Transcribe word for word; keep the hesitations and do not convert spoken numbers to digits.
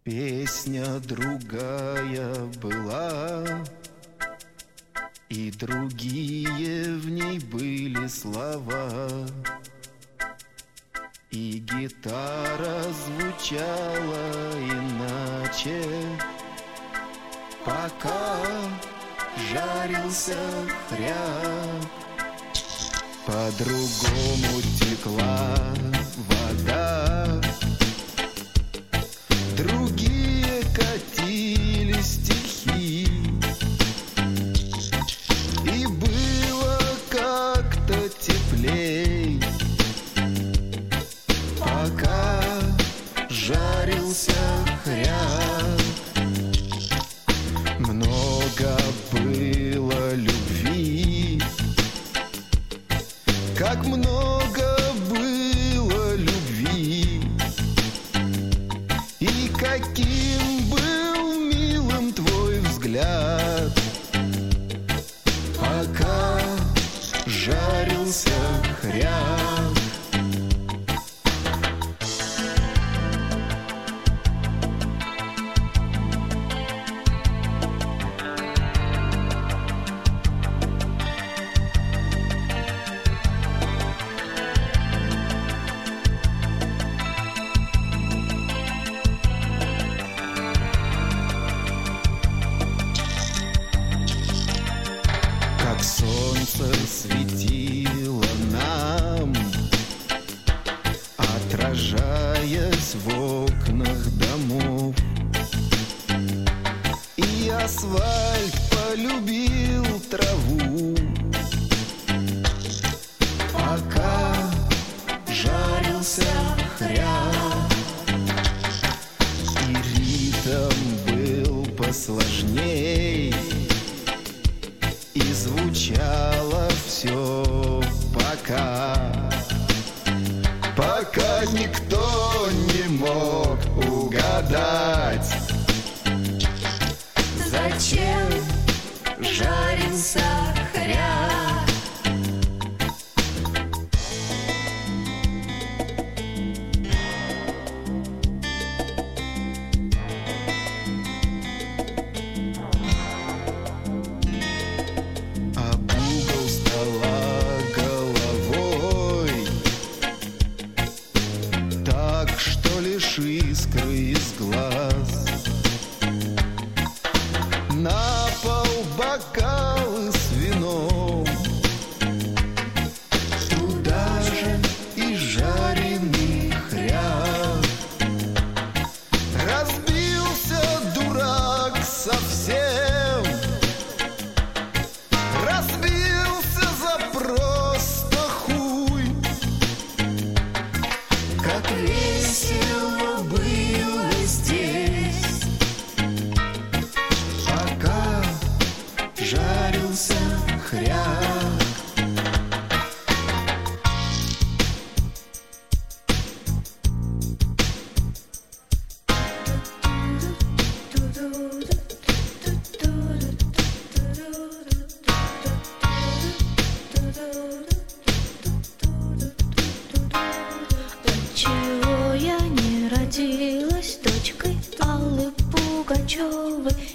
Песня другая была, и другие в ней были слова, и гитара звучала иначе, пока жарился хряк. По-другому текла вода, другие катили стихи, и было как-то теплей, пока жарился хряк. Много было любви, как много было любви, и каким был милым твой взгляд, пока жарился хряк. Как солнце светило нам, отражаясь в окнах домов, и асфальт полюбил траву, пока жарился хряк. И ритм был посложней, и звучало все пока, пока никто не мог угадать, зачем жарился хряк. Искры из глаз, на пол бокалы с вином, туда же и жареный хряк. Разбился дурак совсем, разбился за просто хуй, как весело было здесь, пока жарился хряк. Отчего я не родилась дочкой Аллы Пугачевой?